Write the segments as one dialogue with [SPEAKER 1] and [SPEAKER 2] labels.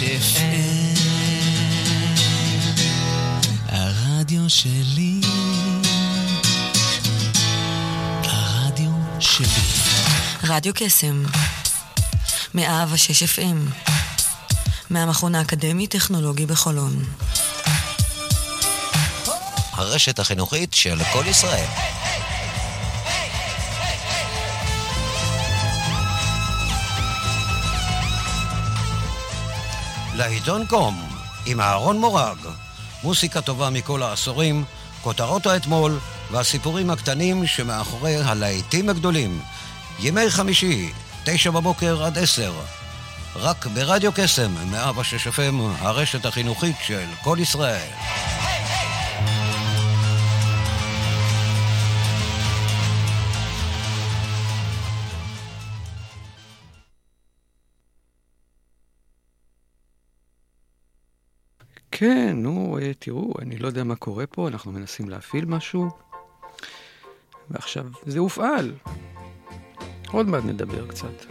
[SPEAKER 1] FM הרדיו שלי הרדיו שלי
[SPEAKER 2] רדיו קסם 106 FM מהמכון האקדמי טכנולוגי בחולון,
[SPEAKER 3] הרשת החינוכית של כל ישראל. לעיתון קום עם אהרון מורג, מוסיקה טובה מכל העשורים, כותרות האתמול והסיפורים הקטנים שמאחורי הלהיטים הגדולים. ימי חמישי 9 בבוקר עד 10, רק ברדיו קסם 106 FM, הרשת החינוכית של כל ישראל.
[SPEAKER 4] כן, נו, תראו, אני לא יודע מה קורה פה, אנחנו מנסים להפעיל משהו, ועכשיו זה הופעל. עוד מעט נדבר קצת.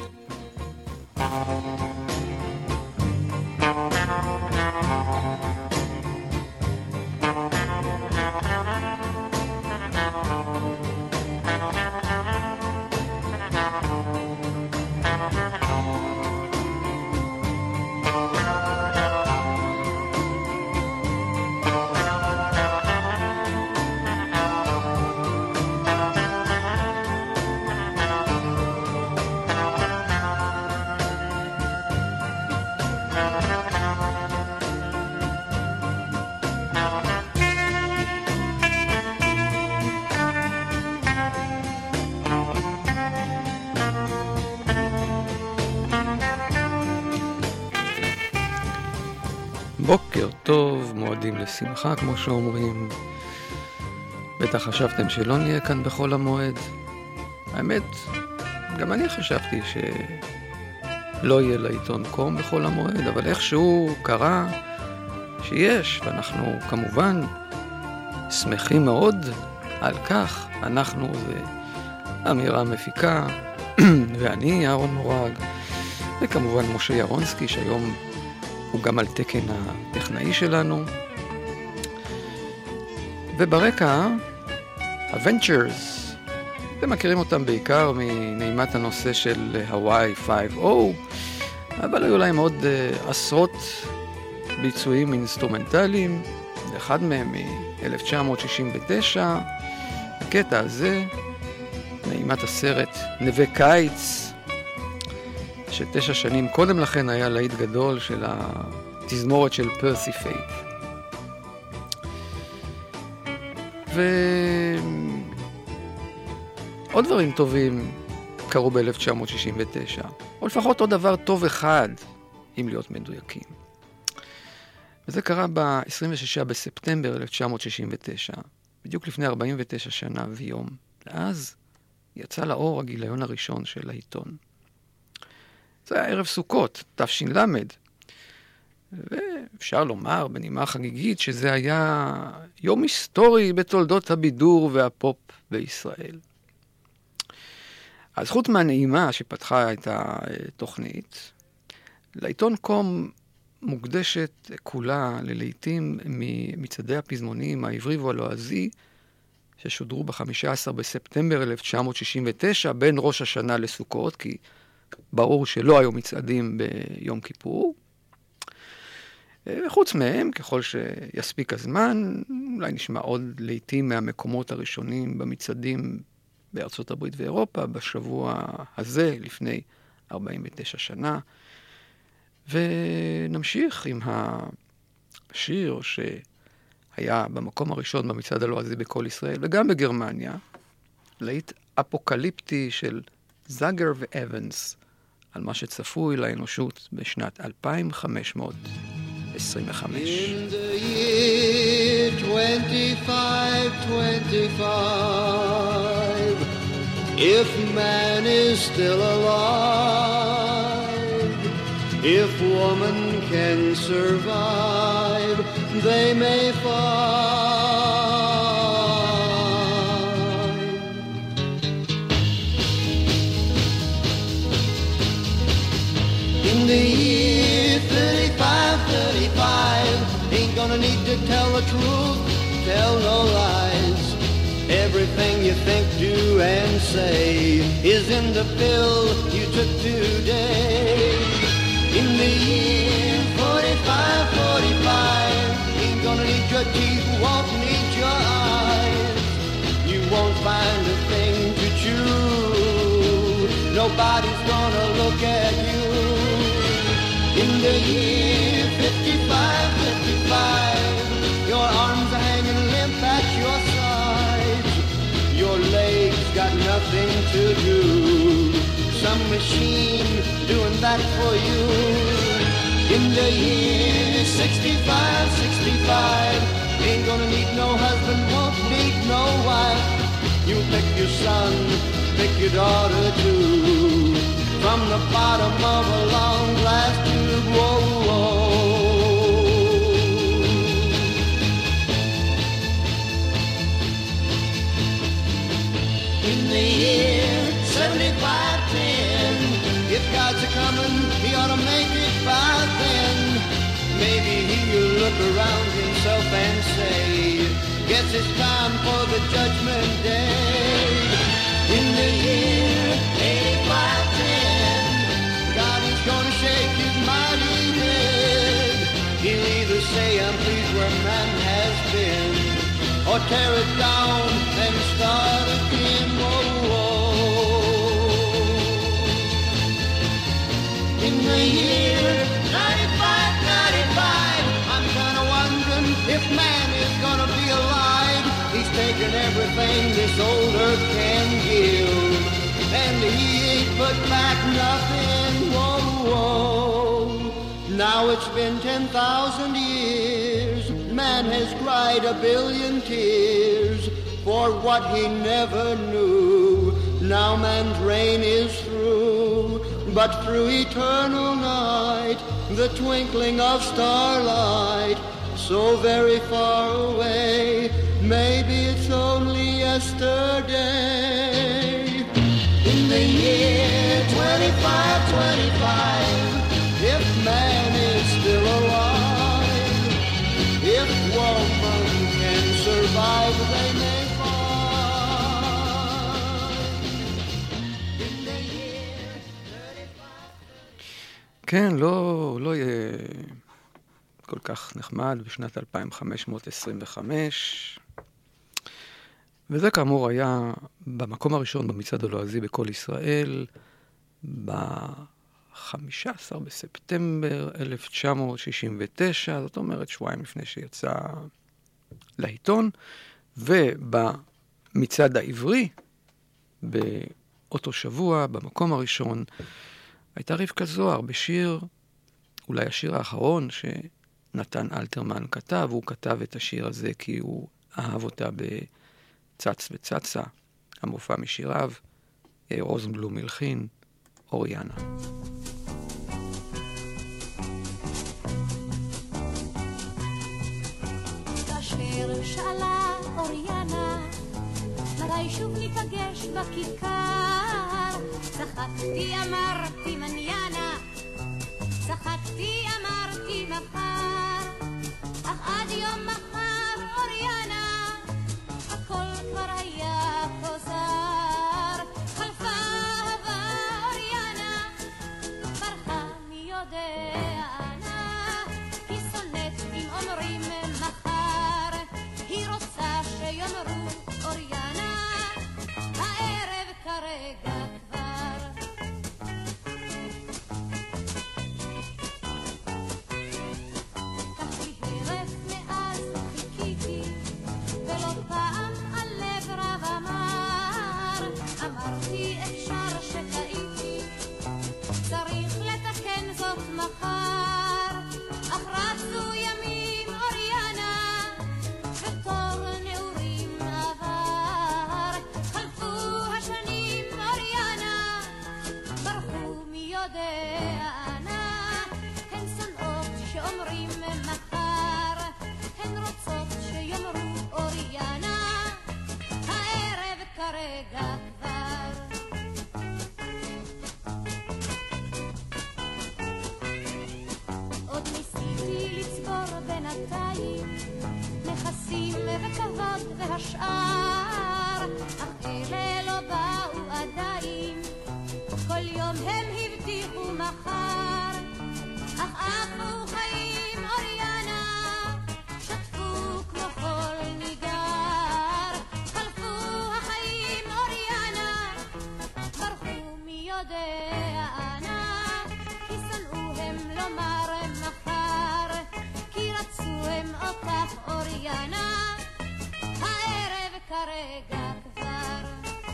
[SPEAKER 4] בוקר טוב, מועדים לשמחה, כמו שאומרים. בטח חשבתם שלא נהיה כאן בכל המועד. האמת, גם אני חשבתי שלא יהיה לעיתון קום בכל המועד, אבל איכשהו קרה שיש, ואנחנו כמובן שמחים מאוד על כך. אנחנו זה אמירה מפיקה, ואני אהרון מורג, וכמובן משה ירונסקי, שהיום הוא גם על תקן הטכנאי שלנו. וברקע, Adventures, אתם מכירים אותם בעיקר מנעימת הנושא של הוואי 5.0, אבל היו להם עוד עשרות ביצועים אינסטרומנטליים, אחד מהם מ-1969, הקטע הזה, נעימת הסרט נווה קיץ, ש9 שנים קודם לכן היה להיט גדול של התזמורת של פרסי פייט. ועוד דברים טובים קרו ב-1969, או לפחות עוד דבר טוב אחד, אם להיות מדויקים. וזה קרה ב-26 בספטמבר 1969, בדיוק לפני 49 שנה ויום. ואז יצא לאור הגיליון הראשון של העיתון. זה היה ערב סוכות, תש"ל, ואפשר לומר בנימה חגיגית שזה היה יום היסטורי בתולדות הבידור והפופ בישראל. אז חוץ מהנעימה שפתחה את התוכנית, לעיתון קום מוקדשת כולה ללהיטים ממצעדי הפזמונים העברי והלועזי, ששודרו ב-15 בספטמבר 1969 בין ראש השנה לסוכות, כי ברור שלא היו מצעדים ביום כיפור. וחוץ מהם, ככל שיספיק הזמן, אולי נשמע עוד לעיתים מהמקומות הראשונים במצעדים בארצות הברית ואירופה, בשבוע הזה, לפני 49 שנה. ונמשיך עם השיר שהיה במקום הראשון במצעד הלועזי בכל ישראל, וגם בגרמניה, להיט אפוקליפטי של זאגר ואבנס, על מה שצפוי לאנושות בשנת 2525.
[SPEAKER 5] In the year 2525, if man is still alive, if woman can survive, they may find. In the year 35, the truth, tell no lies. Everything you think, do, and say is in the pill you took today. In the year 45, ain't gonna need your teeth, won't need your eyes. You won't find a thing to chew, nobody's gonna look at you. In the year 55, your arms are hanging limp at your sides. Your legs got nothing to do, some machine doing that for you. In the year 65, ain't gonna need no husband, won't need no wife. You pick your son, pick your daughter too, from the bottom of a long glass tube. Whoa, whoa. In the year 75-10, if God's a-comin', he ought to make it by then. Maybe he'll look around himself and say, guess it's time for the judgment day. In the year 85-10, God is gonna shake his mighty head. He'll either say, I'm pleased where man has been, or tear it down and start again. Whoa, whoa. In the year 95, I'm kinda wondering if man is gonna be alive. He's taken everything this old earth can give, and he ain't put back nothing. Whoa, whoa. Now it's been 10,000 years, man has cried a billion tears for what he never knew. Now man's reign is through, but through eternal night, the twinkling of starlight, so very far away, maybe it's only yesterday. In the year 25, if man is still alive, if woman can survive, they may find. In the year 35.
[SPEAKER 4] כן, לא יהיה כל כך נחמד בשנת 2525. וזה כאמור היה במקום הראשון במצעד הלועזי בכל ישראל, ב-15 בספטמבר 1969, זאת אומרת שבועיים לפני שיצא לעיתון, ובמצעד העברי, באותו שבוע, במקום הראשון, הייתה רבקה זוהר בשיר, אולי השיר האחרון שנתן אלתרמן כתב, הוא כתב את השיר הזה כי הוא אהב אותה בצץ וצצה, המופע משיריו, רוזנבלום מלחין, אוריאנה.
[SPEAKER 6] כאשר שאלה אוריאנה, מתי שוב ניפגש בכיכר, צחקתי אמרתי מניאנה, צחקתי אמרתי מחר, אך עד יום מחר אוריאנה, הכל כבר היה חוזר, חלפה אהבה אוריאנה, ברחה מי יודע ענה, כי שונאת אם אומרים מחר, היא רוצה שיאמרו אוריאנה, הערב כרגע כבר. כך היא הרף מאז ועוד והשאר, אך אלה לא באו עדיין, כל יום הם הבטיחו מחר, אך עפו חיים אוריאנה, שטפו כמו חול ניגר, חלפו החיים אוריאנה, ברחו מי יודע אנה, כי שנאו הם לומר מחר, כי רצו הם אותך אוריאנה, הערב כרגע כבר.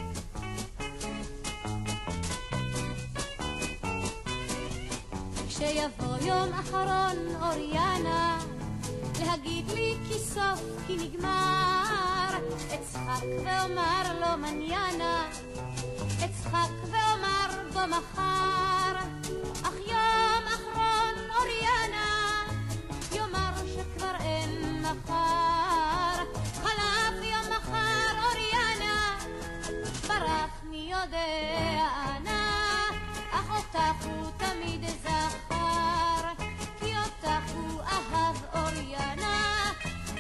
[SPEAKER 6] כשיבוא יום אחרון אוריאנה, להגיד לי כי סוף כי נגמר, אצחק ואומר לו מניאנה, אצחק ואומר בו מחר, אך יום אחרון אוריאנה, יאמר שכבר אין מחר, חלף יום מחר אוריאנה, ברח מי יודע אנה, אך אותך הוא תמיד זכר, כי אותך הוא אהב אוריאנה,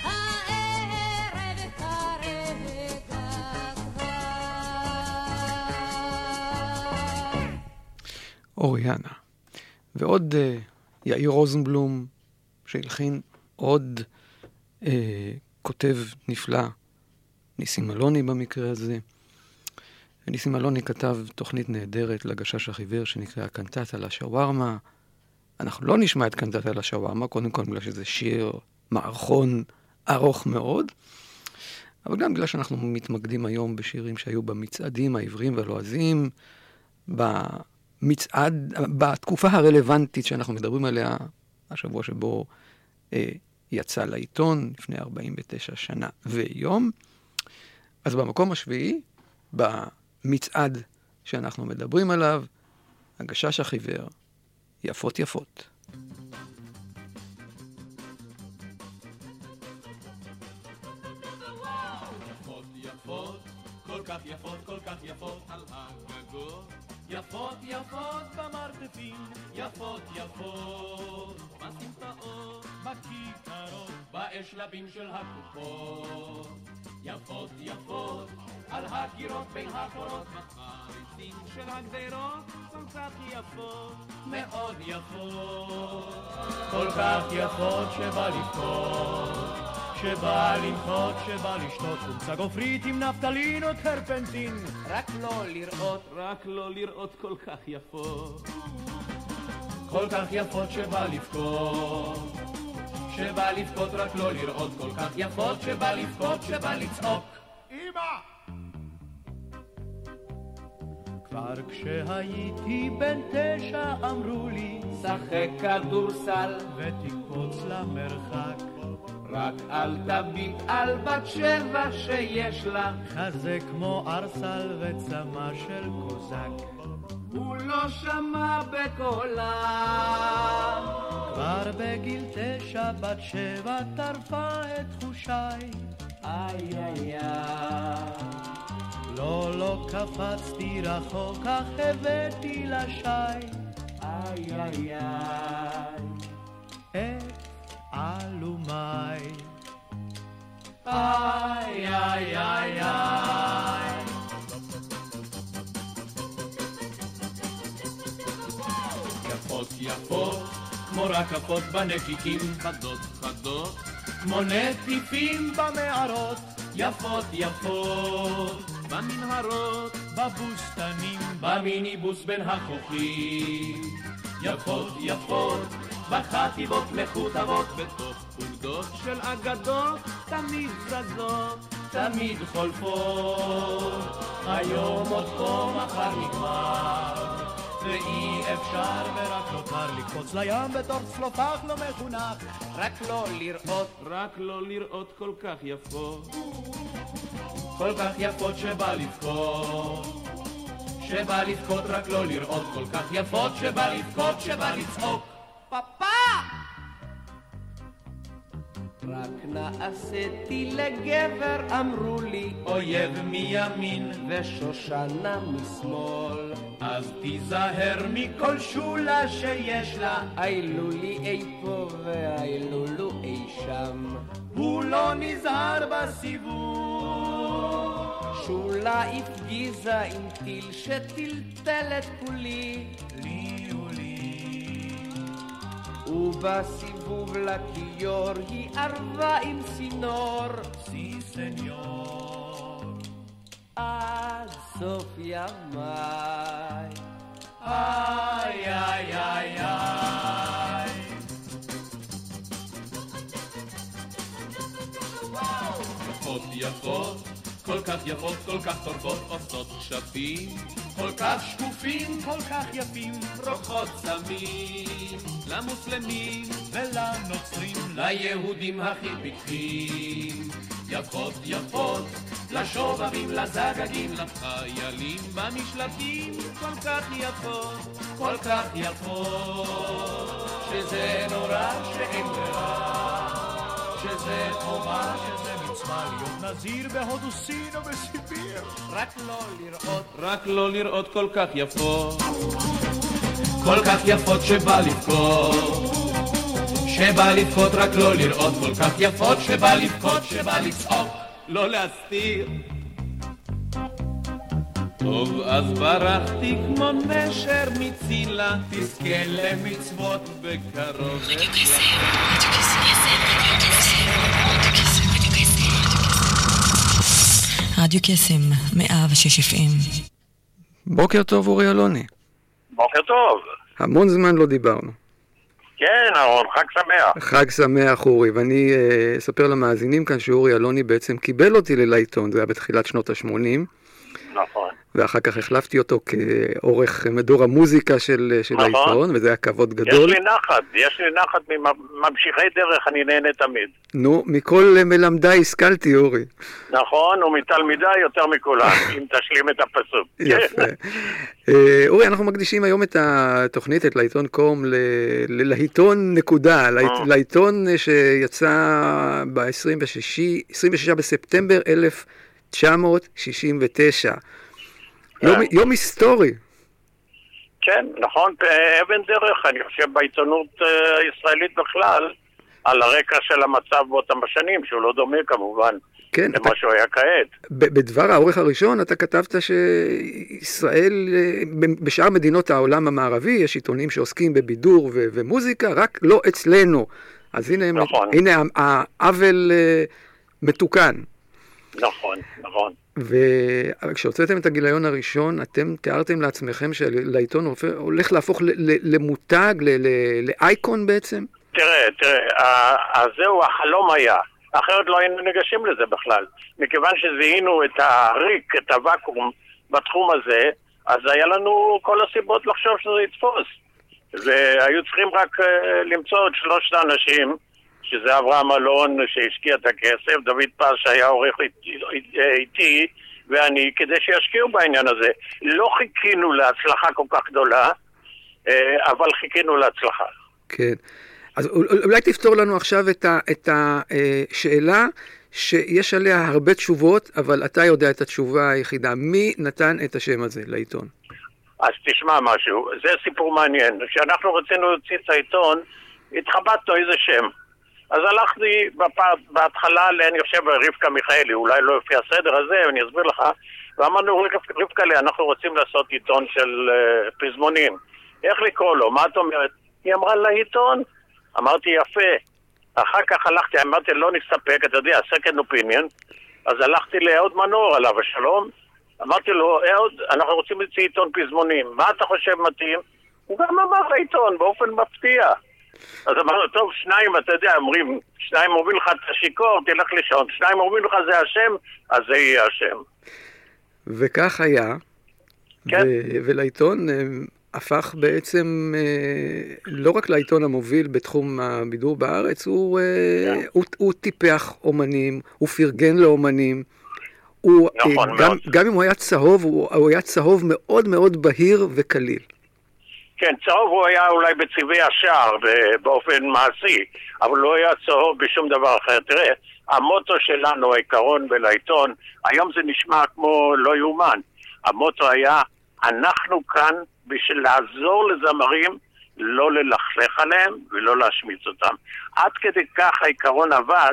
[SPEAKER 6] הערב כרגע כבר.
[SPEAKER 4] אוריאנה. ועוד יאיר רוזנבלום שהלחין, עוד כותב נפלא, ניסים אלוני במקרה הזה. וניסים אלוני כתב תוכנית נהדרת לגשש החיוור שנקרא קנטטה לשווארמה. אנחנו לא נשמע את קנטטה לשווארמה, קודם כל בגלל שזה שיר מערכון ארוך מאוד, אבל גם בגלל שאנחנו מתמקדים היום בשירים שהיו במצעדים העבריים והלועזיים, במצעד, בתקופה הרלוונטית שאנחנו מדברים עליה, השבוע שבו יצא לעיתון לפני 49 שנה ויום. אז במקום השביעי, במצעד שאנחנו מדברים עליו, הגשש החיוור, יפות יפות.
[SPEAKER 7] יפות יפות, כל כך יפות, כל כך יפות על הגגות, יפות יפות במרתפים, יפות יפות בסמטאות, בכיכרות, באשלבים של הקופות, יפות יפות על הקירות בין הקורות, בחריצים של הגדרות, כל כך יפות, מאוד יפות, כל כך יפות שבא לבכות, שבא למחות, שבא לשתות חומצה גופרית עם נפטלין או טרפנטין, רק לא לראות כל כך יפות, כל כך יפות שבא לבכות, שבא לבכות רק לא לראות, כל כך יפות שבא לבכות, שבא לצעוק אמא. כבר כשהייתי בן 9 אמרו לי שחק כדורסל ותקפוץ למרחק, רק אל תביט על בת 7 שיש לה חזה כמו ארסל וצמא של קוזק. הוא לא שמע בקולה, כבר בגיל 9 בת 7 טרפה את חושיי, איי איי איי, לא קפצתי רחוק, אך הבאתי לשי, איי איי איי, אלומי, איי איי איי איי. יפות יפות כמו רקפות בנקיקים, חדות חדות כמו נטיפים במערות, יפות יפות במנהרות, בבוסתנים, במיניבוס בין החוכים, יפות יפות בחטיבות מכותבות, בתוך פקודות של אגדות, תמיד זזות, תמיד חולפות, היום עוד פה מחר נגמר, ואי אפשר ורק נותר לקפוץ לים בתור צלופח לא מחונך, רק לא לראות כל כך יפות, כל כך יפות שבא לבכות, שבא לבכות רק לא לראות, כל כך יפות שבא לבכות, שבא לצעוק פאפה. רק נעשיתי לגבר, אמרו לי, אויב מימין ושושנה משמאל, אז תיזהר מכל שולה שיש לה, אילו לי איפה ואילו לו אי שם. הוא לא נזהר בסיבוב,
[SPEAKER 8] שולה הפגיזה עם טיל שטלטל את כולי
[SPEAKER 7] לי ולי
[SPEAKER 8] ובסיבוב לכיור היא ערבה עם סינור
[SPEAKER 7] סי סניור
[SPEAKER 8] עד סוף ימיי
[SPEAKER 7] איי איי איי איי יפות יפות כל כך יפות, כל כך טורפות, עושות שפים, כל כך שקופים, כל כך יפים, רוקחות צמים, למוסלמים ולנוצרים, ליהודים הכי פיקחים. יפות יפות, לשובבים, לזגגים, לחיילים במשלטים, כל כך יפות, כל כך יפות, שזה נורא שאין ברירה, שזה חובה, שזה מצווה להיות נזיר בהודו, סין או בסיביר. רק לא לראות כל כך יפות, כל כך יפות שבא לבכות, שבא לבכות, רק לא לראות כל כך יפות, שבא לבכות, שבא לצעוק, לא להסתיר. טוב, אז ברחתי כמו נשר מצילה, תזכה למצוות בקרוב.
[SPEAKER 2] רדיו קסם, 106 FM.
[SPEAKER 4] בוקר טוב, אורי אלוני.
[SPEAKER 9] בוקר טוב.
[SPEAKER 4] המון זמן לא דיברנו.
[SPEAKER 9] כן, אהרון, חג שמח.
[SPEAKER 4] חג שמח, אורי, ואני אספר למאזינים כאן שאורי אלוני בעצם קיבל אותי ללעיתון, זה היה בתחילת שנות ה-80.
[SPEAKER 9] נכון.
[SPEAKER 4] ואחר כך החלפתי אותו כעורך מדור המוזיקה של העיתון, וזה היה כבוד גדול.
[SPEAKER 9] יש לי נחת מממשיכי דרך, אני נהנה תמיד.
[SPEAKER 4] נו, מכל מלמדי השכלתי, אורי.
[SPEAKER 9] נכון, ומתלמידי יותר מכולם, אם תשלים את הפסוק.
[SPEAKER 4] יפה. אורי, אנחנו מקדישים היום את התוכנית, את לעיתון קום, לעיתון נקודה, לעיתון שיצא ב-26 בספטמבר 1969. יום היסטורי.
[SPEAKER 9] כן, נכון, אבן דרך, אני חושב בעיתונות הישראלית בכלל, על הרקע של המצב באותם השנים, שהוא לא דומה כמובן למה שהוא היה כעת.
[SPEAKER 4] בדבר העורך הראשון אתה כתבת שישראל, בשאר מדינות העולם המערבי, יש עיתונים שעוסקים בבידור ומוזיקה, רק לא אצלנו. אז הנה העוול מתוקן.
[SPEAKER 9] נכון, נכון.
[SPEAKER 4] וכשהוצאתם את הגיליון הראשון, אתם תיארתם לעצמכם שלעיתון הולך להפוך למותג, לאייקון בעצם?
[SPEAKER 9] תראה, אז זהו, החלום היה. אחרת לא היינו ניגשים לזה בכלל. מכיוון שזיהינו את הריק, את הוואקום בתחום הזה, אז היה לנו כל הסיבות לחשוב שזה יתפוס. והיו צריכים רק למצוא את שלושת האנשים, שזה אברהם אלון שהשקיע את הכסף, דוד פס שהיה עורך איתי, ואני, כדי שישקיעו בעניין הזה. לא חיכינו להצלחה כל כך גדולה, אבל חיכינו להצלחה.
[SPEAKER 4] כן. אז אולי תפתור לנו עכשיו את השאלה שיש עליה הרבה תשובות, אבל אתה יודע את התשובה היחידה. מי נתן את השם הזה לעיתון?
[SPEAKER 9] אז תשמע משהו, זה סיפור מעניין. כשאנחנו רצינו להוציא את העיתון, התחבטנו איזה שם. אז הלכתי בהתחלה, אני חושב, רבקה מיכאלי, אולי לא לפי הסדר הזה, אני אסביר לך, ואמרנו, רבקה לי, אנחנו רוצים לעשות עיתון של פזמונים. איך לקרוא לו? מה את אומרת? היא אמרה לעיתון. אמרתי, יפה. אחר כך הלכתי, אמרתי, לא נסתפק, אתה יודע, second opinion. אז הלכתי לאהוד מנור, עליו השלום. אמרתי לו, אהוד, אנחנו רוצים להוציא עיתון פזמונים. מה אתה חושב מתאים? הוא גם אמר לעיתון, באופן מפתיע. אז אמרנו, טוב, שניים, אתה יודע, אומרים, שניים אומרים לך את השיקור, תלך לישון, שניים אומרים לך זה השם, אז זה יהיה השם.
[SPEAKER 4] וכך היה, כן. ולעיתון הפך בעצם לא רק לעיתון המוביל בתחום הבידור בארץ, הוא טיפח אומנים, הוא פרגן לאומנים,
[SPEAKER 9] נכון,
[SPEAKER 4] גם אם הוא היה צהוב, הוא היה צהוב מאוד מאוד בהיר וקליל.
[SPEAKER 9] כן, צהוב הוא היה אולי בצבעי השער באופן מעשי, אבל לא היה צהוב בשום דבר אחר. תראה, המוטו שלנו, העיקרון בלעיתון, היום זה נשמע כמו לא יאומן. המוטו היה, אנחנו כאן בשביל לעזור לזמרים, לא ללכלך עליהם ולא להשמיץ אותם. עד כדי כך העיקרון עבד,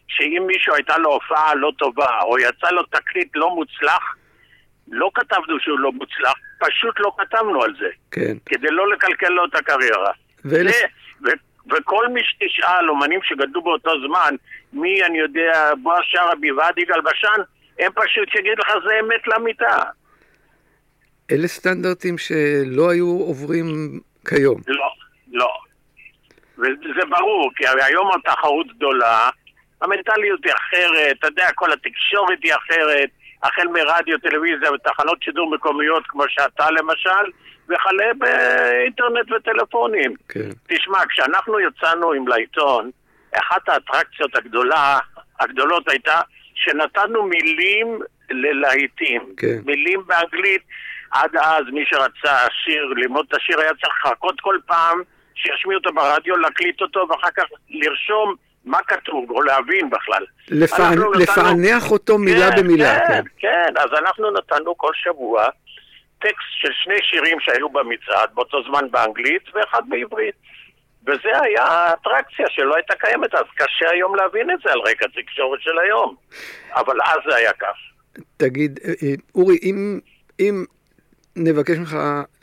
[SPEAKER 9] שאם מישהו הייתה לו הופעה לא טובה, או יצא לו תקליט לא מוצלח, לא כתבנו שהוא לא מוצלח, פשוט לא כתבנו על זה.
[SPEAKER 4] כן.
[SPEAKER 9] כדי לא לקלקל לו את הקריירה. וכל מי שתשאל, אומנים שגדלו באותו זמן, מי, אני יודע, בועז שרעבי ועד יגאל בשן, הם פשוט יגיד לך, זה אמת למיטה.
[SPEAKER 4] אלה סטנדרטים שלא היו עוברים כיום.
[SPEAKER 9] לא. וזה ברור, כי היום התחרות גדולה, המנטליות היא אחרת, אתה יודע, כל התקשורת היא אחרת, החל מרדיו, טלוויזיה ותחנות שידור מקומיות, כמו שאתה למשל, וכלה באינטרנט וטלפונים.
[SPEAKER 4] כן.
[SPEAKER 9] תשמע, כשאנחנו יצאנו עם לעיתון, אחת האטרקציות הגדולות הייתה שנתנו מילים ללהיטים.
[SPEAKER 4] כן.
[SPEAKER 9] מילים באנגלית. עד אז מי שרצה שיר, ללמוד את השיר, היה צריך לחכות כל פעם שישמיעו אותו ברדיו, להקליט אותו, ואחר כך לרשום מה כתוב, או להבין בכלל.
[SPEAKER 4] לפענח אותו מילה במילה.
[SPEAKER 9] כן, אז אנחנו נתנו כל שבוע טקסט של 2 שירים שהיו במצעד, באותו זמן באנגלית ואחד בעברית. וזה היה האטרקציה שלא הייתה קיימת, אז קשה היום להבין את זה על רקע תקשורת של היום. אבל אז זה היה כף.
[SPEAKER 4] תגיד, אורי, אם נבקש ממך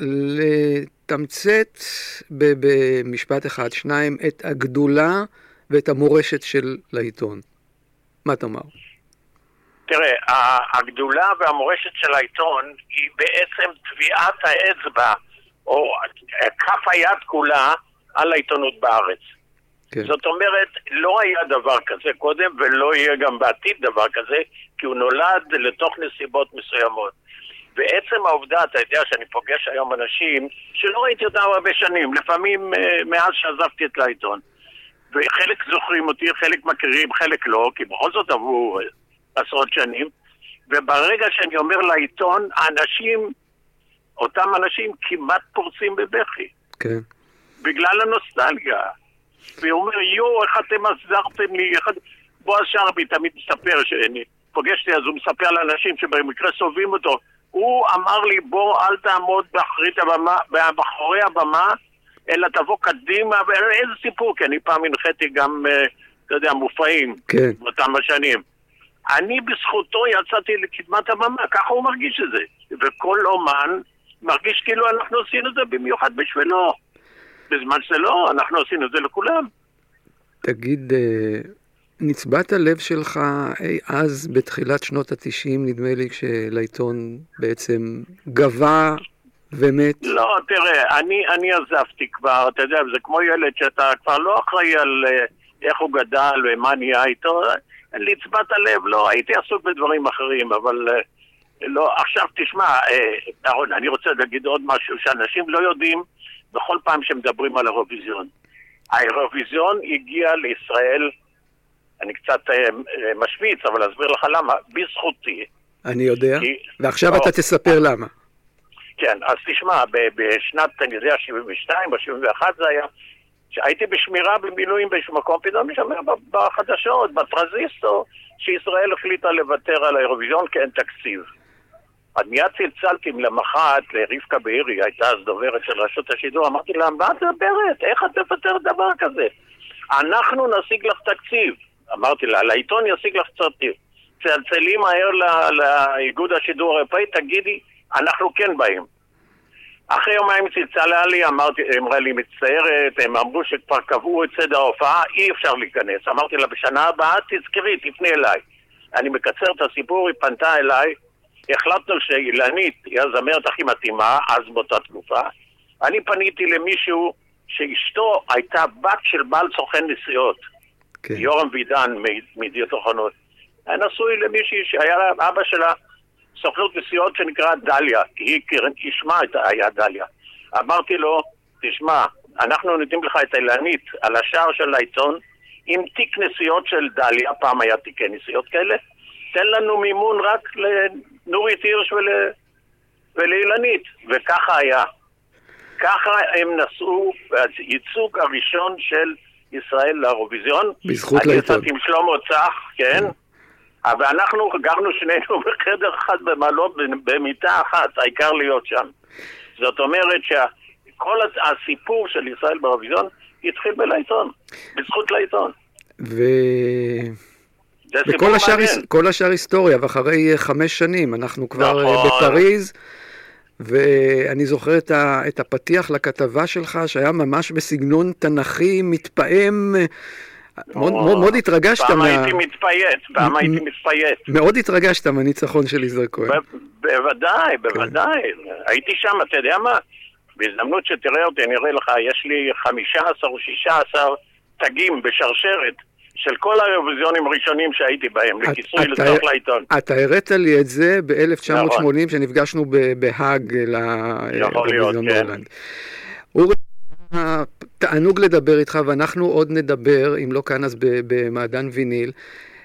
[SPEAKER 4] לתמצת במשפט אחד, 2, את הגדולה ואת המורשת של לעיתון, מה תאמר?
[SPEAKER 9] תראה, הגדולה והמורשת של העיתון היא בעצם טביעת האצבע, או כף היד כולה, על העיתונות בארץ.
[SPEAKER 4] כן.
[SPEAKER 9] זאת אומרת, לא היה דבר כזה קודם, ולא יהיה גם בעתיד דבר כזה, כי הוא נולד לתוך נסיבות מסוימות. בעצם העובדה, אתה יודע שאני פוגש היום אנשים שלא ראיתי אותם הרבה שנים, לפעמים מאז שעזבתי את לעיתון. וחלק זוכרים אותי, חלק מכירים, חלק לא, כי בכל זאת עברו עשרות שנים. וברגע שאני אומר לעיתון, אותם אנשים כמעט פורצים בבכי.
[SPEAKER 4] כן.
[SPEAKER 9] בגלל הנוסטלגיה. והוא אומר, איך אתם עזרתם לי, בועז שרעבי תמיד מספר, שאני פוגשתי, אז הוא מספר לאנשים שבמקרה סובבים אותו, הוא אמר לי, בוא אל תעמוד באחורי הבמה, אלא תבוא קדימה, ואיזה סיפור, כי אני פעם הנחיתי גם, אתה יודע, מופעים,
[SPEAKER 4] כן.
[SPEAKER 9] באותם השנים. אני בזכותו יצאתי לקדמת הבמה, ככה הוא מרגיש את זה. וכל אומן מרגיש כאילו אנחנו עשינו את זה במיוחד בשבילו. בזמן שלא, אנחנו עשינו את זה לכולם.
[SPEAKER 4] תגיד, נצבט הלב שלך אז בתחילת שנות ה-90, נדמה לי, כשלעיתון בעצם גבה ומת?
[SPEAKER 9] לא, תראה, אני עזבתי כבר, אתה יודע, זה כמו ילד שאתה כבר לא אחראי על איך הוא גדל ומה נהיה איתו, נצבט הלב, לא, הייתי עסוק בדברים אחרים, אבל לא, עכשיו תשמע, אהרון, אני רוצה להגיד עוד משהו שאנשים לא יודעים, בכל פעם שמדברים על האירוויזיון. האירוויזיון הגיע לישראל, אני קצת משוויץ, אבל אסביר לך למה, בזכותי.
[SPEAKER 4] אני יודע, ועכשיו אתה תספר למה.
[SPEAKER 9] כן, אז תשמע, בשנת, אני יודע, 72, ב-71 זה היה, שהייתי בשמירה במילואים באיזשהו מקום, פתאום משמע בחדשות, בטרנזיסטור, שישראל החליטה לוותר על האירוויזיון כי אין תקציב. אז מיד צלצלתי למחרת לרבקה בארי, הייתה אז דוברת של רשות השידור, אמרתי לה, מה את מדברת? איך את תפטר דבר כזה? אנחנו נשיג לך תקציב. אמרתי לה, לעיתון ישיג לך תקציב. צלצלי מהר לאיגוד השידור האירופאי, תגידי, אנחנו כן באים. אחרי יומיים צלצלה לי, אמרה לי מצטערת, הם אמרו שכבר קבעו את סדר ההופעה, אי אפשר להיכנס. אמרתי לה, בשנה הבאה תזכרי, תפני אליי. אני מקצר את הסיפור, היא פנתה אליי, החלטנו שאילנית היא הזמרת הכי מתאימה, אז באותה תקופה. אני פניתי למישהו שאשתו הייתה בת של בעל סוכן נסיעות. כן. יורם וידן מידיעות אחרונות. נשוי למישהי שהיה אבא שלה סוכנות נסיעות שנקרא דליה. היא שמה היה דליה. אמרתי לו, תשמע, אנחנו נותנים לך את אילנית על השער של העיתון עם תיק נסיעות של דליה, פעם היה תיקי נסיעות כאלה, תן לנו מימון רק לנורית הירש ולאילנית. וככה היה. ככה הם נסעו, הייצוג הראשון של ישראל לאירוויזיון.
[SPEAKER 4] בזכות לעיתון.
[SPEAKER 9] אני יצאתי עם שלמה צח, כן. אבל אנחנו גרנו שנינו בחדר אחד במעלות, במיטה אחת, העיקר להיות שם. זאת אומרת שכל הסיפור של ישראל באירוויזיון התחיל בלעיתון, בזכות לעיתון. זה סיפור מעניין.
[SPEAKER 4] כל השאר היסטוריה, ואחרי 5 שנים אנחנו כבר
[SPEAKER 9] נכון.
[SPEAKER 4] בפריז, ואני זוכר את הפתיח לכתבה שלך, שהיה ממש בסגנון תנכי, מתפעם, מאוד התרגשת.
[SPEAKER 9] פעם הייתי מתפייט.
[SPEAKER 4] מאוד התרגשת מהניצחון של יזהר כהן.
[SPEAKER 9] בוודאי. הייתי שם, אתה יודע מה? בהזדמנות שתראה אותי, אני אראה לך, יש לי 15 או 16 תגים בשרשרת של כל האירוויזיונים הראשונים שהייתי בהם, לכיסוי לצורך לעיתון.
[SPEAKER 4] אתה הראת לי את זה ב-1980, שנפגשנו בהאג לאירוויזיון הולנד. אורי, תענוג לדבר איתך, ואנחנו עוד נדבר, אם לא כאן אז במעדן ויניל.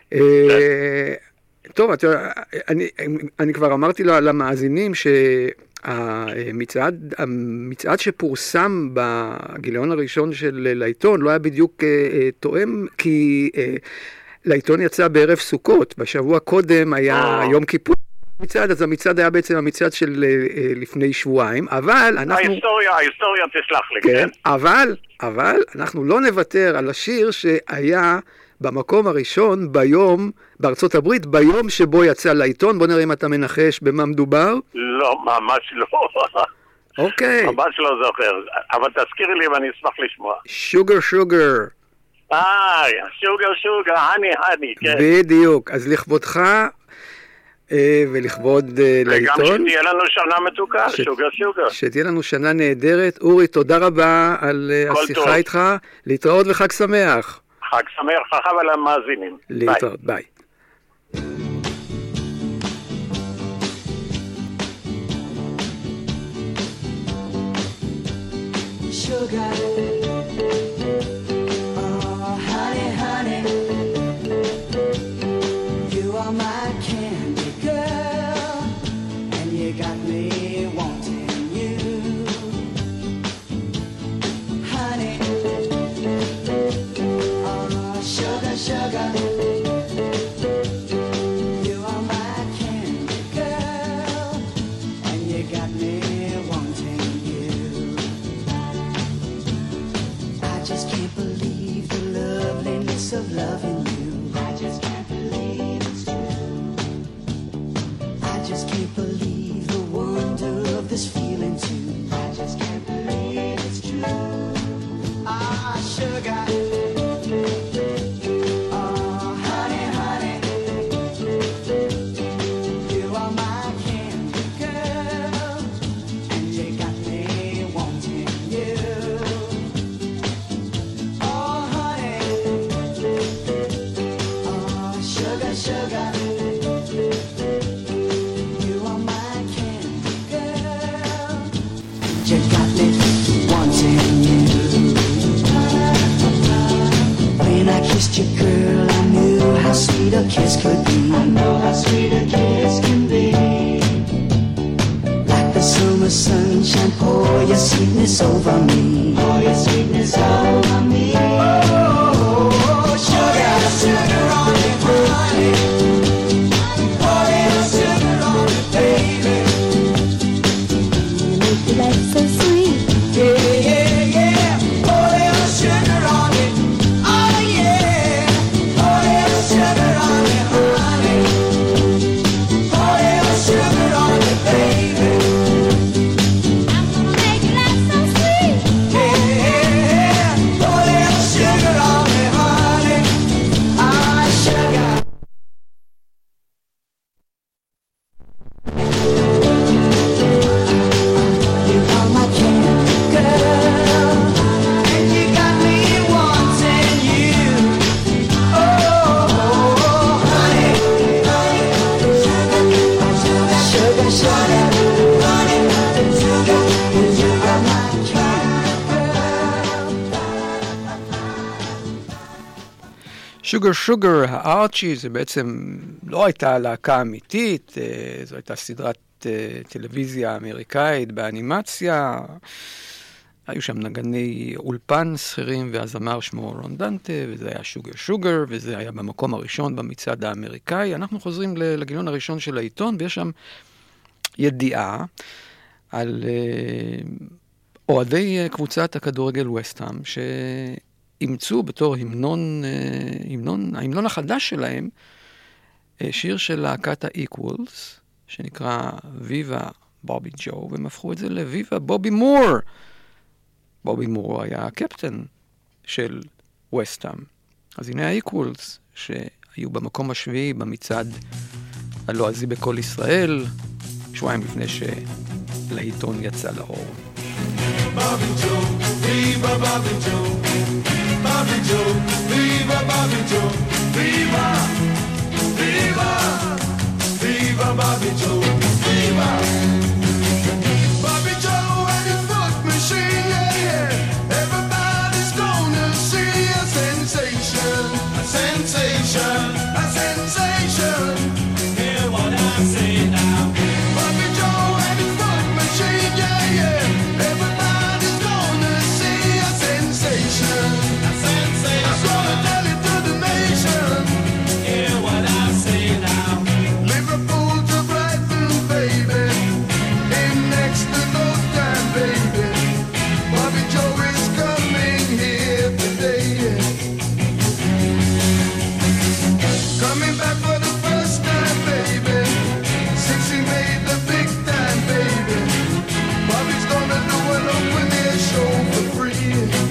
[SPEAKER 4] טוב, אני כבר אמרתי למאזינים המצעד שפורסם בגיליון הראשון של לעיתון לא היה בדיוק תואם, כי לעיתון יצא בערב סוכות, בשבוע קודם היה יום כיפור מצעד, אז המצעד היה בעצם המצעד של לפני שבועיים, אבל אנחנו...
[SPEAKER 9] ההיסטוריה תסלח לי,
[SPEAKER 4] כן? אבל אנחנו לא נוותר על השיר שהיה במקום הראשון ביום, בארצות הברית, ביום שבו יצא לעיתון. בוא נראה אם אתה מנחש במה מדובר.
[SPEAKER 9] לא, ממש לא.
[SPEAKER 4] אוקיי.
[SPEAKER 9] ממש לא זוכר, אבל תזכירי לי ואני אשמח לשמוע.
[SPEAKER 4] שוגר.
[SPEAKER 9] שוגר, הני, כן.
[SPEAKER 4] בדיוק, אז לכבודך ולכבוד לעיתון.
[SPEAKER 9] וגם שתהיה לנו שנה מתוקה, שוגר.
[SPEAKER 4] שתהיה לנו שנה נהדרת. אורי, תודה רבה על השיחה איתך. להתראות וחג שמח.
[SPEAKER 9] חג שמח לך ולמאזינים.
[SPEAKER 4] להתראות, ביי.
[SPEAKER 10] Sugar, oh honey, you are my candy girl, and you got me wanting you, honey. Sugar, you are my candy girl, and you got me wanting you. I just can't believe the loveliness of loving you. I just can't believe it's true. I just can't believe the wonder of this feeling too. I just can't believe it's true. Sugar. Kissed you, girl, I knew how sweet a kiss could be. I know how sweet a kiss can be. Like the summer sunshine, pour your sweetness over me. Pour your sweetness over me. Oh, sugar on me, honey. Pour your sugar on me, baby. You make your life so sweet. Yeah. Pour your sugar on me. Sugar on me, honey. Pour your sugar on me, baby. I'm gonna make your life so sweet. Yeah, pour your sugar on me, honey. Sugar. You are my candy girl, and you got me wanting you.
[SPEAKER 4] שוגר, הארצ'י, זה בעצם לא הייתה להקה אמיתית, זו הייתה סדרת טלוויזיה אמריקאית באנימציה, היו שם נגני אולפן סחירים והזמר שמו רון דנטה, וזה היה שוגר, וזה היה במקום הראשון במצעד האמריקאי. אנחנו חוזרים לגיליון הראשון של העיתון, ויש שם ידיעה על אוהדי קבוצת הכדורגל וסט-האם, שאימצו בתור ההמנון החדש שלהם שיר של להקת ה-Equals, שנקרא ויבה בובי ג'ו, והם הפכו את זה לויבה בובי מור. בובי מור היה הקפטן של ווסטהאם. אז הנה ה-Equals, שהיו במקום השביעי במצעד הלועזי בכל ישראל, שבועיים לפני שלעיתון יצא לאור.
[SPEAKER 7] Bobby Joe, viva Bobby Joe, Bobby Joe, viva Bobby Joe, viva, viva, viva Bobby Joe, viva. Bobby Joe and his foot machine, yeah, yeah. Everybody's gonna see a sensation, a sensation, a sensation. Hear what I say now. Bobby Joe and his foot machine, yeah, yeah. Everybody's gonna see a sensation, a sensation. I'm gonna tell it to the nation. Hear what I say now. Liverpool to Brighton, baby. In next to no time, baby. Bobby Joe is coming here today. Coming back for the first time, baby. Since he made the big time, baby. Bobby's gonna do an open air show for free.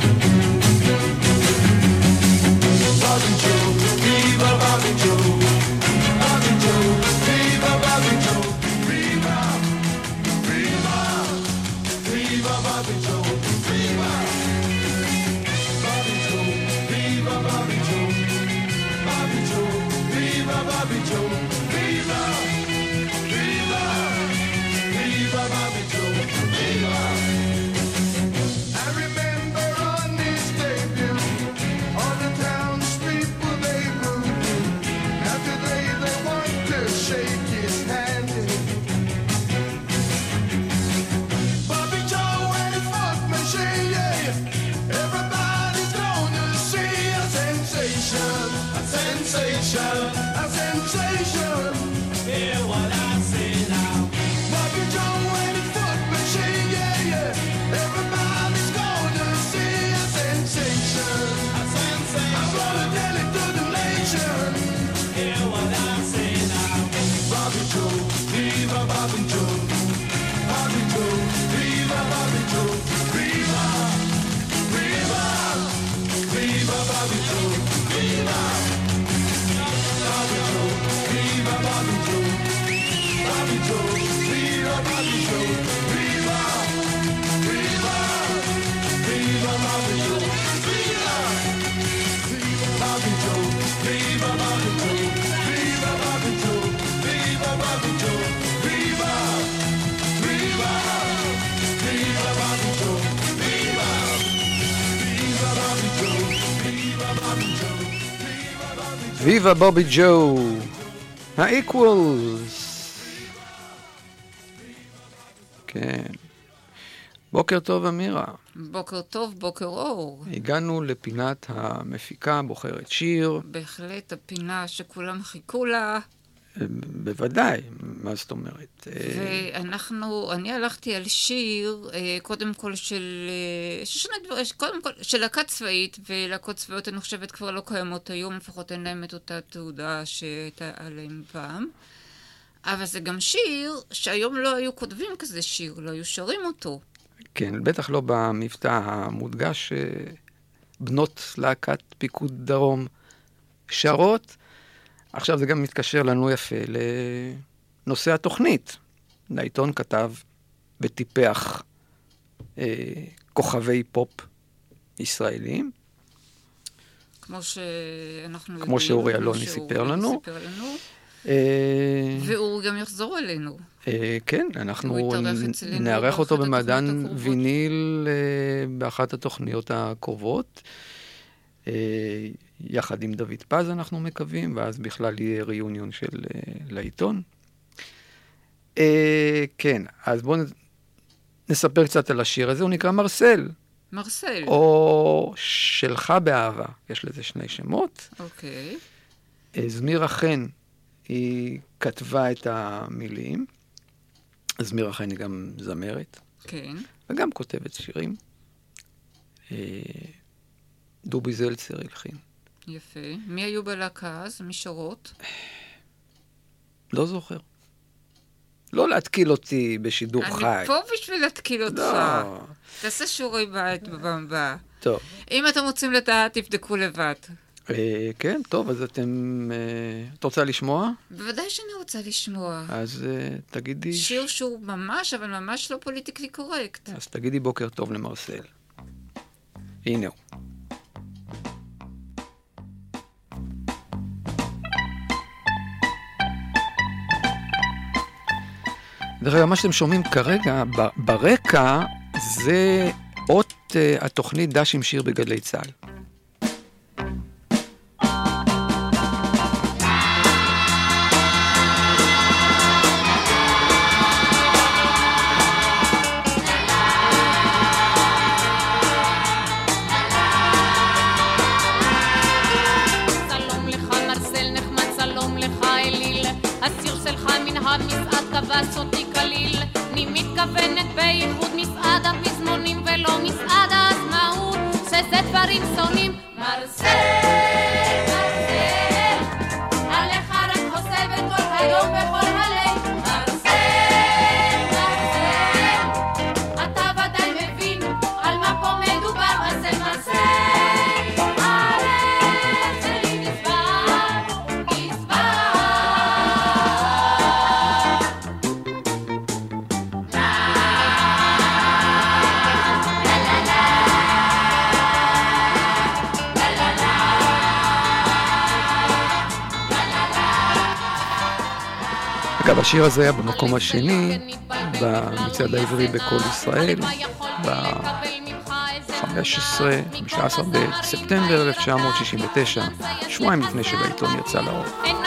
[SPEAKER 7] Bobby Joe, viva Bobby Joe. Bobby Joe, viva Bobby Joe. Viva, viva, viva Bobby Joe. Viva, Bobby Joe, viva Bobby Joe. Bobby Joe, viva Bobby Joe. Viva, viva, viva Bobby Joe. Viva. I remember on his debut, on the town street where they grew. Now today they want to shake his hand. Bobby Joe and his funk machine, yeah. Everybody's gonna see a sensation, a sensation, a sensation. Hear what I say now. Bobby Joe and his funk machine, yeah, yeah. Everybody's gonna see a sensation, a sensation. I'm gonna tell it to the nation. Hear what I say now. Bobby Joe, viva Bobby Joe. Bobby Joe, viva Bobby Joe. Viva, viva, viva Bobby Joe. Viva, Bobby Joe, viva Bobby Joe. Bobby Joe, viva Bobby Joe. Viva, viva, viva Bobby Joe. Viva, viva Bobby Joe. Viva Bobby Joe. Viva Bobby Joe. Viva Bobby Joe. Viva, viva, viva Bobby Joe. Viva, viva Bobby Joe. Viva Bobby Joe. Viva Bobby Joe.
[SPEAKER 4] ויבה בובי ג'ו, ה-Equals. כן. בוקר טוב, אמירה.
[SPEAKER 11] בוקר טוב, בוקר אור.
[SPEAKER 4] הגענו לפינת המפיקה בוחרת שיר.
[SPEAKER 11] בהחלט הפינה שכולם חיכו לה.
[SPEAKER 4] בוודאי, מה זאת אומרת?
[SPEAKER 11] אני הלכתי על שיר, קודם כל קודם כל של להקת צבאית, ולהקות צבאיות אני חושבת כבר לא קיימות היום, לפחות אין להם את אותה תעודה שהייתה עליהם פעם. אבל זה גם שיר שהיום לא היו כותבים כזה שיר, לא היו שרים אותו.
[SPEAKER 4] כן, בטח לא במבטא המודגש בנות להקת פיקוד דרום שרות. עכשיו זה גם מתקשר לנו יפה לנושא התוכנית. העיתון כתב וטיפח כוכבי פופ ישראלים. כמו שאורי אלוני סיפר לנו.
[SPEAKER 11] והוא גם יחזור אלינו.
[SPEAKER 4] כן, אנחנו נערך אותו במעדן ויניל באחת התוכניות הקרובות. יחד עם דוד פז אנחנו מקווים, ואז בכלל יהיה ריאוניון של לעיתון. כן, אז בואו נספר קצת על השיר הזה, הוא נקרא מרסל.
[SPEAKER 11] מרסל.
[SPEAKER 4] או שלך באהבה, יש לזה שני שמות.
[SPEAKER 11] אוקיי.
[SPEAKER 4] זמירה חן, היא כתבה את המילים. זמירה חן היא גם זמרת.
[SPEAKER 11] כן.
[SPEAKER 4] וגם כותבת שירים. דובי זלצר הלחין.
[SPEAKER 11] יפה. מי היו בלהקה אז? משרות?
[SPEAKER 4] לא זוכר. לא להתקיל אותי בשידור חי.
[SPEAKER 11] אני פה בשביל להתקיל אותך.
[SPEAKER 4] לא.
[SPEAKER 11] תעשה שיעורי בית בפעם הבאה.
[SPEAKER 4] טוב.
[SPEAKER 11] אם אתם רוצים לדעת, תבדקו לבד.
[SPEAKER 4] כן, טוב, אז את רוצה לשמוע?
[SPEAKER 11] בוודאי שאני רוצה לשמוע.
[SPEAKER 4] אז תגידי...
[SPEAKER 11] שיר שהוא ממש, אבל ממש לא פוליטיקלי קורקט.
[SPEAKER 4] אז תגידי בוקר טוב למרסל. הנה הוא. דרך אגב, מה שאתם שומעים כרגע, ברקע, זה אות התוכנית דש עם שיר בגלי צה"ל.
[SPEAKER 6] כבש אותי כליל, אני מתכוונת בייחוד מסעדה פזמונים ולא מסעדה עצמאות, שזה דברים שונים. מרסל, מרסל, עליך רק חושבת כל היום בכל הליל. מרסל, מרסל, אתה ודאי מבין על מה פה מדובר. מרסל, מרסל, הלב שלי נשבר, נשבר.
[SPEAKER 4] אגב, השיר הזה היה במקום השני במצעד העברי בכל ישראל ב-15 בספטמבר 1969, שבועיים לפני שבעיתון יצא לאור.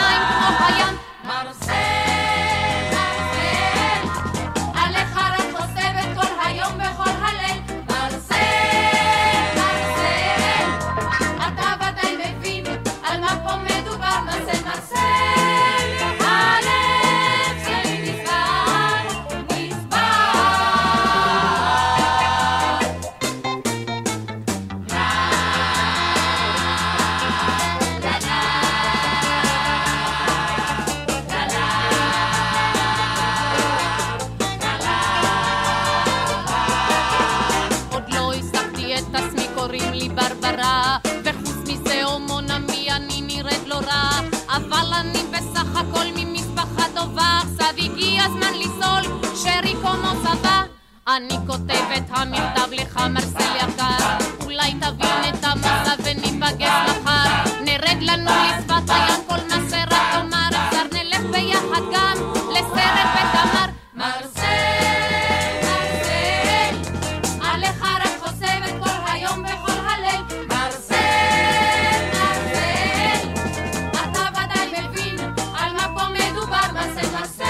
[SPEAKER 6] אני כותבת המכתב לך מרסל יקר, אולי תבין את המצב וניפגש מחר, נרד לנו לשפת הים כל מה שרק תאמר, אפשר נלך ביחד גם לסרט בתמר. מרסל, מרסל, עליך רק חושבת כל היום בכל הליל. מרסל, מרסל, אתה ודאי מבין על מה פה מדובר. מרסל, מרסל,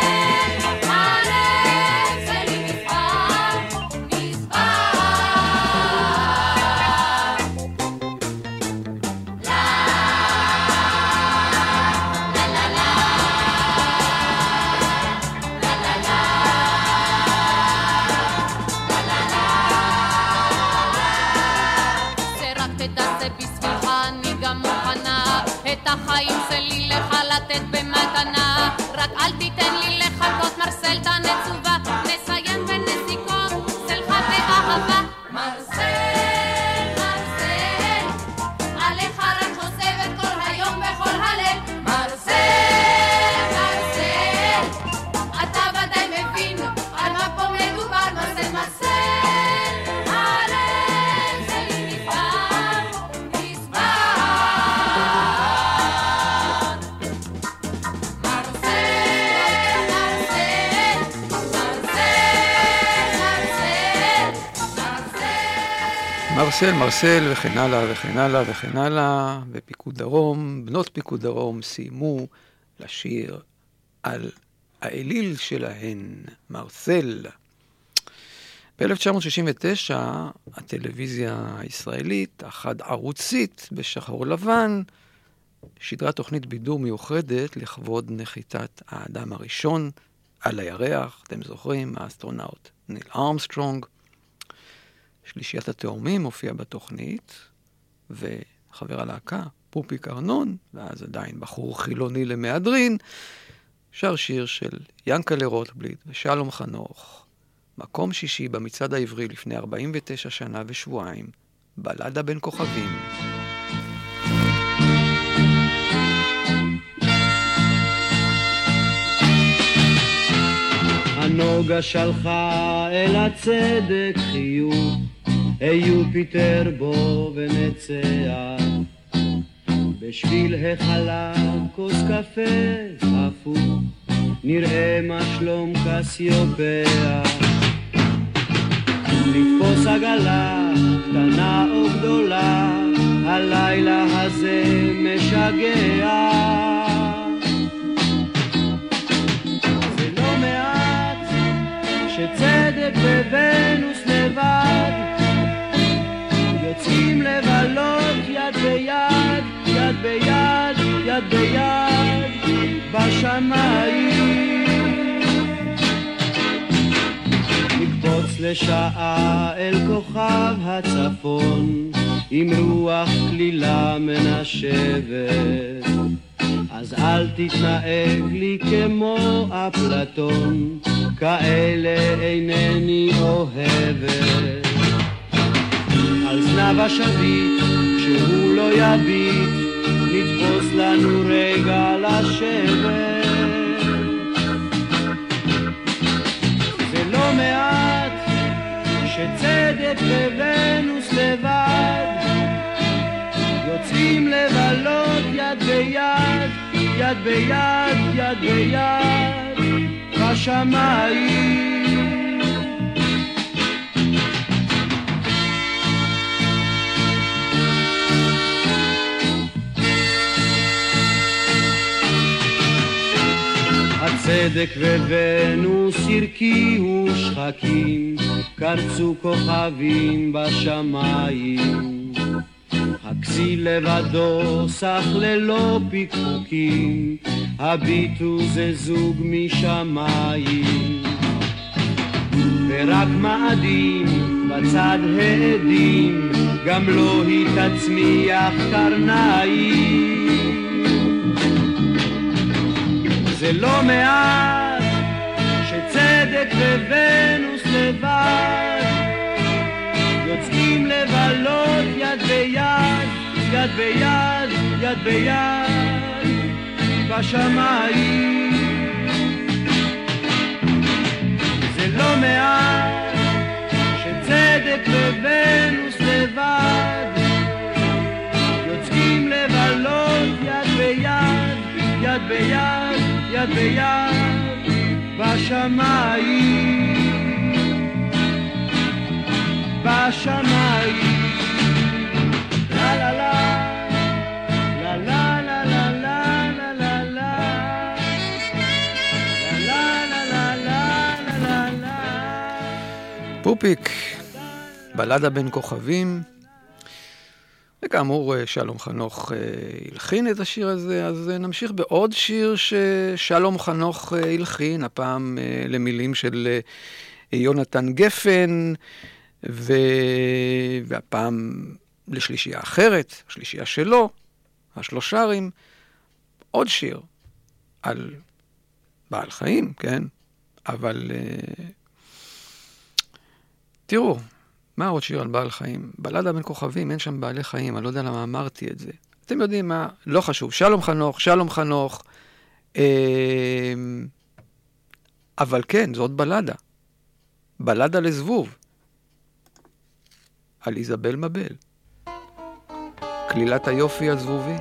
[SPEAKER 6] החיים שלי לך לתת במתנה, רק אל תיתן לי לחכות. מרסל תנצובה, נסיים בנסיקות שלך באהבה. מרסל, מרסל, עליך רק חושבת כל היום בכל הליל. מרסל, מרסל, אתה ודאי מבין על מה פה מדובר. מרסל, מרסל,
[SPEAKER 4] מרסל, מרסל, וכן הלאה, וכן הלאה, וכן הלאה, ופיקוד דרום, בנות פיקוד דרום סיימו לשיר על האליל שלהן, מרסל. ב-1969, הטלוויזיה הישראלית, החד ערוצית בשחור לבן, שידרה תוכנית בידור מיוחדת לכבוד נחיתת האדם הראשון על הירח. אתם זוכרים, האסטרונאוט ניל ארמסטרונג. שלישיית התאומים הופיע בתוכנית, וחבר הלהקה, פופיק ארנון, ואז עדיין בחור חילוני למהדרין, שר שיר של ינקלה רוטבליט ושלום חנוך, מקום שישי במצעד העברי לפני 49 שנה ושבועיים, בלדה בין כוכבים.
[SPEAKER 5] הנוגה שלחה אל הצדק חיוך, יופיטר בו ונצח, בשביל החלה כוס קפה הפוך, נראה מה שלום קסיופיה. לתפוס עגלה קטנה או גדולה, הלילה הזה משגע. זה לא מעט שצדק וונוס לבד יוצאים לבלות יד ביד, יד ביד, יד ביד בשמיים. נקפוץ לשעה אל כוכב הצפון עם רוח כלילה מנשבת, אז אל תתנהג לי כמו אפלטון, כאלה אינני אוהבת. על זנב השביט שהוא לא יביט, נתפוס לנו רגע לשבת. זה לא מעט שצדק וונוס לבד יוצאים לבלות יד ביד, יד ביד, יד ביד בשמיים. הצדק וונוס הרקיעו שחקים, קרצו כוכבים בשמיים. הכסיל לבדו סך ללא פיקפוקים, הביטו זה זוג משמיים. ורק מאדים בצד העדים, גם לא היא תצמיח קרניים. זה לא מעט שצדק וונוס לבד יוצאים לבלות יד ביד, יד ביד, יד ביד בשמיים. זה לא מעט שצדק וונוס לבד יוצאים לבלות יד ביד, יד ביד, יד ביד בשמיים, בשמיים. לה לה לה לה לה לה לה לה לה לה לה לה.
[SPEAKER 4] פופיק, בלדה בין כוכבים. וכאמור, שלום חנוך הלחין את השיר הזה, אז נמשיך בעוד שיר ששלום חנוך הלחין, הפעם למילים של יונתן גפן, והפעם לשלישייה אחרת, שלישייה שלו, השלושרים, עוד שיר על בעל חיים, כן? אבל תראו, מה עוד שיר על בעל חיים? בלדה בין כוכבים, אין שם בעלי חיים, אני לא יודע למה אמרתי את זה. אתם יודעים מה? לא חשוב. שלום חנוך, שלום חנוך. אבל כן, זאת בלדה. בלדה לזבוב. על איזבל מבל. כלילת היופי הזבובי.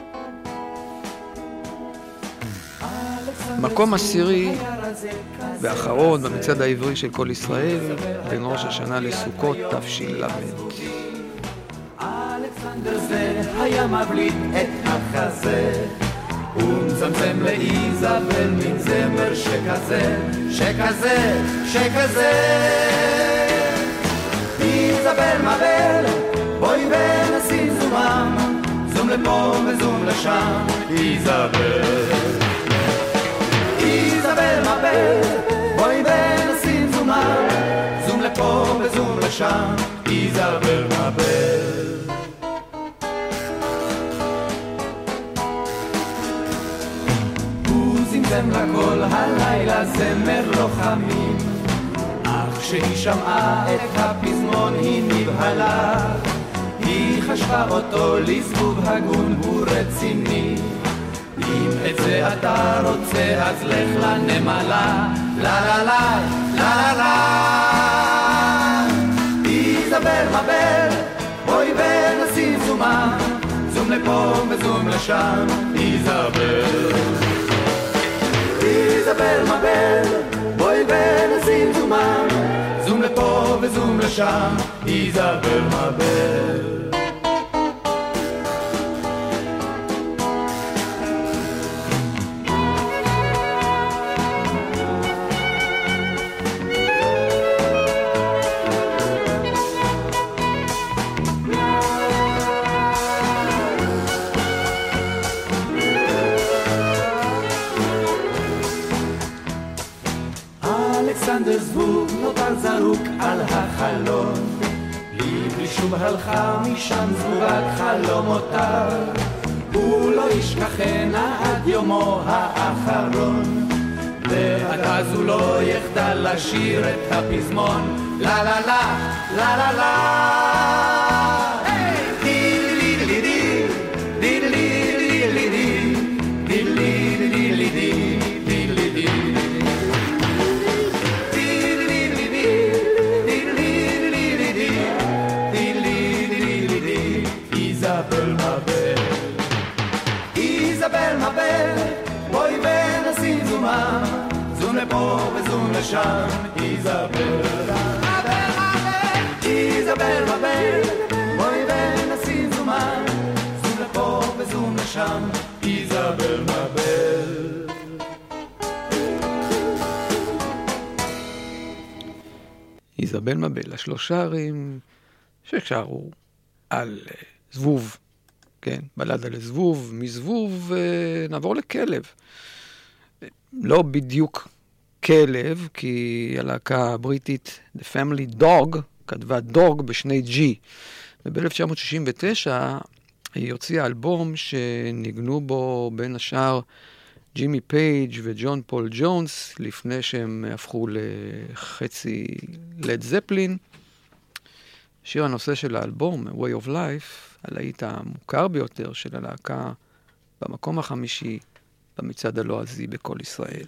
[SPEAKER 4] מקום עשירי ואחרון במצעד העברי של כל ישראל בין ראש השנה לסוכות תש"ל.
[SPEAKER 12] אלכסנדר זה היה מבליט את החזה ומצמצם לאיזבל מן זמר שכזה שכזה שכזה. איזבל מבל בואי ונשים זומם, זום לפה וזום לשם. איזבל איזבל מבל בואי ונשים זומם, זום לפה וזום לשם. איזבל מבל בוזים קסם לכל הלילה זמר לוחמים. אך כשהיא שמעה את הפזמון היא נבהלה, היא חשבה אותו לזבוב הגון הוא רציני. אם את זה אתה רוצה אז לך לנמלה, לה לה לה לה לה לה. איזבל מבל בואי ונשים זומה, זום לפה וזום לשם. איזבל איזבל מבל בואי ונשים זומה, זום לפה וזום לשם. איזבל מבל. אלכסנדר זבוב נותר זרוק על החלון, לבלי שוב הלכה משם זבובת חלומותיו, הוא לא ישכחנה עד יומו האחרון, ועד אז הוא לא יחדל לשיר את הפזמון, לה לה לה לה לה לה. איזבל מבל בואי ונשים זומה, זום לפה וזום לשם. איזבל איזבל מבל בואי ונשים זומה, זום לפה וזום לשם. איזבל מבל.
[SPEAKER 4] איזבל מבל, השלושה ערים ששרו על זבוב, כן, בלדה לזבוב, מזבוב נעבור לכלב. לא בדיוק כלב, כי הלהקה הבריטית The Family Dog כתבה דוג בשני G. וב-1969 היא הוציאה אלבום שניגנו בו בין השאר ג'ימי פייג' וג'ון פול ג'ונס, לפני שהם הפכו לחצי לד זפלין. שיר הנושא של האלבום, Way of Life, הלהיט המוכר ביותר של הלהקה, במקום החמישי במצעד הלועזי בכל ישראל.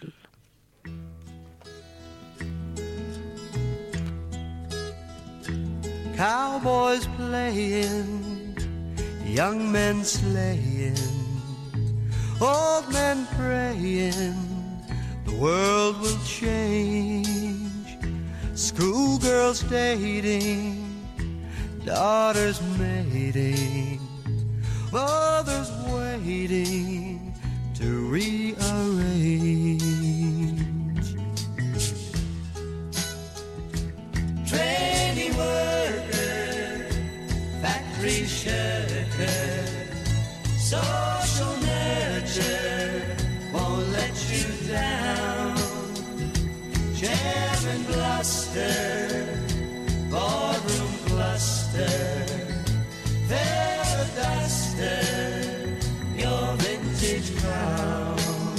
[SPEAKER 13] Cowboys playing, young men slaying, old men praying, the world will change. Schoolgirls dating, daughters mating, mothers waiting to rearrange. Trading worker, factory shirker, social nurture won't let you down. Jam and bluster, boardroom cluster, feather duster, your vintage crown.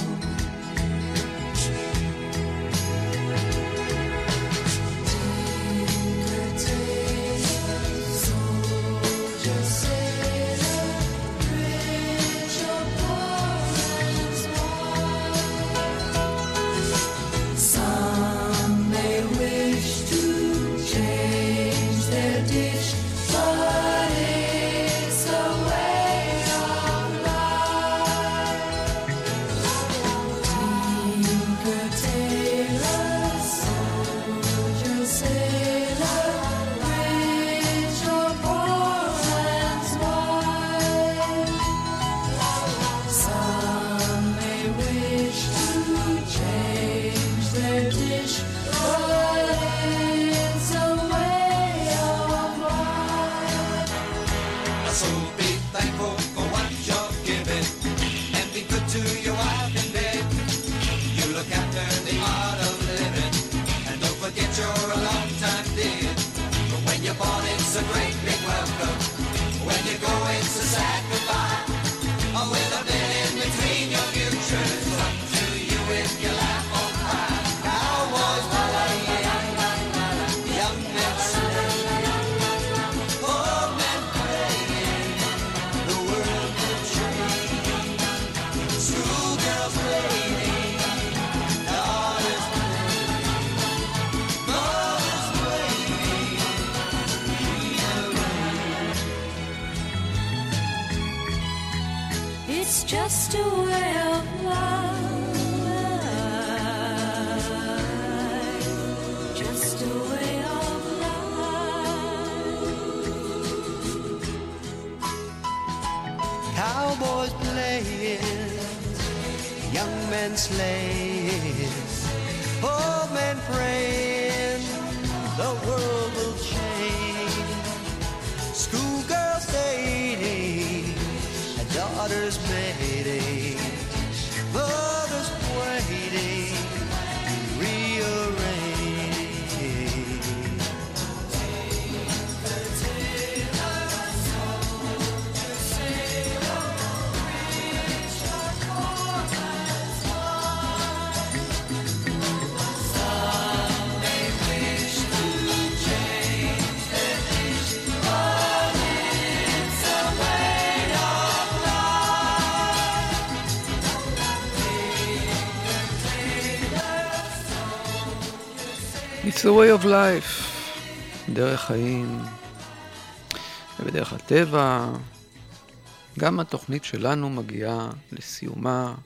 [SPEAKER 13] Soldier, sailor, rich or poor and small. Some may wish to just a way of life, just a way of life.
[SPEAKER 10] Cowboys playing, young men slaying, old men praying, the world will change. Schoolgirls dating, and daughters mating, mothers waiting, rearrange.
[SPEAKER 4] It's a way of life, דרך חיים, ובדרך הטבע. גם התוכנית שלנו מגיעה לסיומה.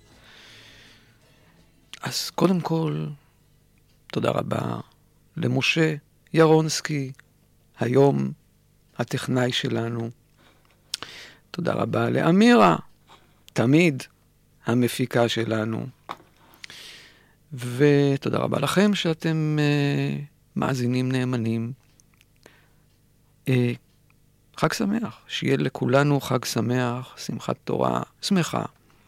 [SPEAKER 4] אז קודם כל, תודה רבה למשה ירונסקי, היום הטכנאי שלנו. תודה רבה לאמירה, תמיד המפיקה שלנו. ותודה רבה לכם שאתם מאזינים נאמנים. חג שמח, שיהיה לכולנו חג שמח, שמחת תורה, שמחה.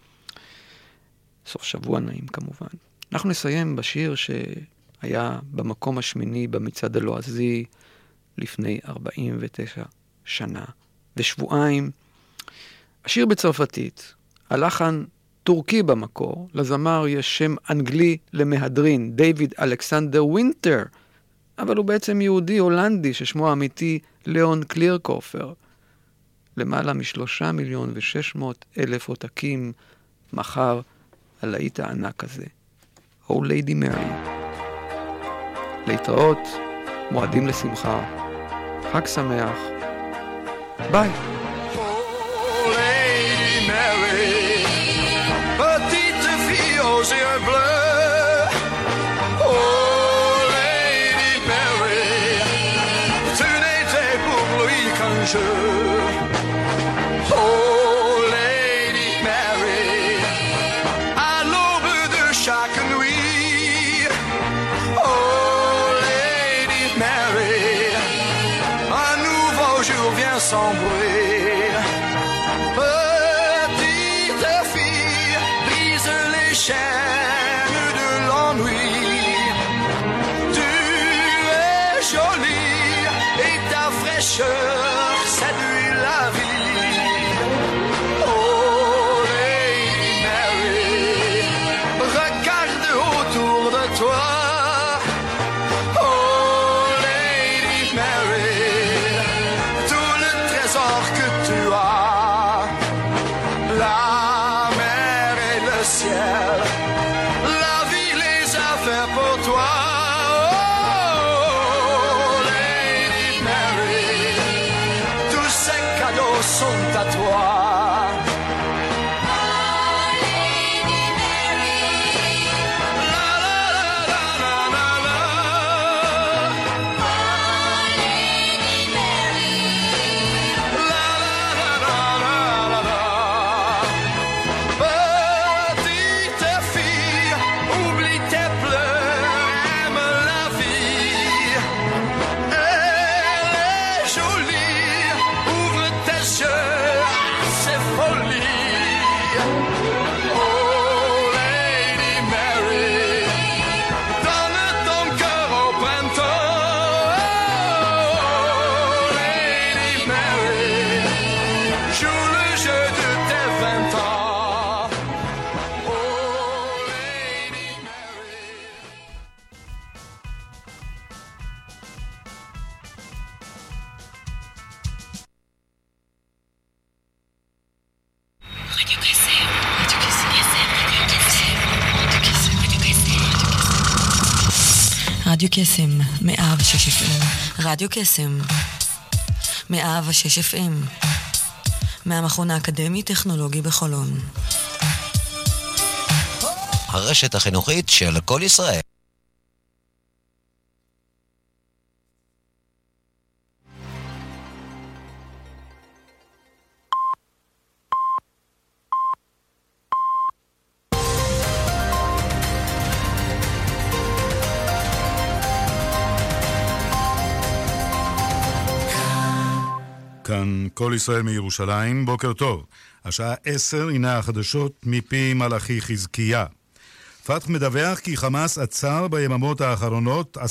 [SPEAKER 4] סוף שבוע נעים כמובן. אנחנו נסיים בשיר שהיה במקום השמיני במצעד הלועזי לפני 49 שנה ושבועיים. השיר בצרפתית, הלחן טורקי במקור, לזמר יש שם אנגלי למהדרין, דיוויד אלכסנדר ווינטר, אבל הוא בעצם יהודי הולנדי ששמו האמיתי ליאון קלירקופר. למעלה מ3,600,000 עותקים מחר הלהיט הענק הזה. Oh Lady Mary. להתראות, מועדים לשמחה, חג שמח, ביי.
[SPEAKER 14] Aux yeux bleus, oh Lady Mary, tu n'étais pour lui qu'un jeu. Oh Lady Mary, à l'aube de chaque nuit, oh Lady Mary, un nouveau jour vient sans bruit. Petite fille, brise les chaînes de l'ennui. Tu es jolie et ta fraîcheur séduit la vie. Oh Lady Mary, regarde autour de toi. Oh Lady Mary, tout le trésor que tu as, la mer et le ciel, la vie les a fait pour toi. Oh Lady Mary, tous ces cadeaux sont à toi. Petite fille, oublie tes pleurs, aime la vie. Elle est jolie, ouvre tes yeux à ses folies. Oh Lady Mary, donne ton cœur au printemps. Oh Lady Mary, joue le jeu de tes 20 ans.
[SPEAKER 2] רדיו קסם, 106 FM. רדיו קסם, 106 FM. מהמכון האקדמי טכנולוגי בחולון.
[SPEAKER 3] הרשת החינוכית של כל ישראל.
[SPEAKER 15] כאן כל ישראל מירושלים, בוקר טוב. השעה 10, הנה החדשות מפי מלאכי חזקיה. פתח מדווח כי חמאס עצר ביממות האחרונות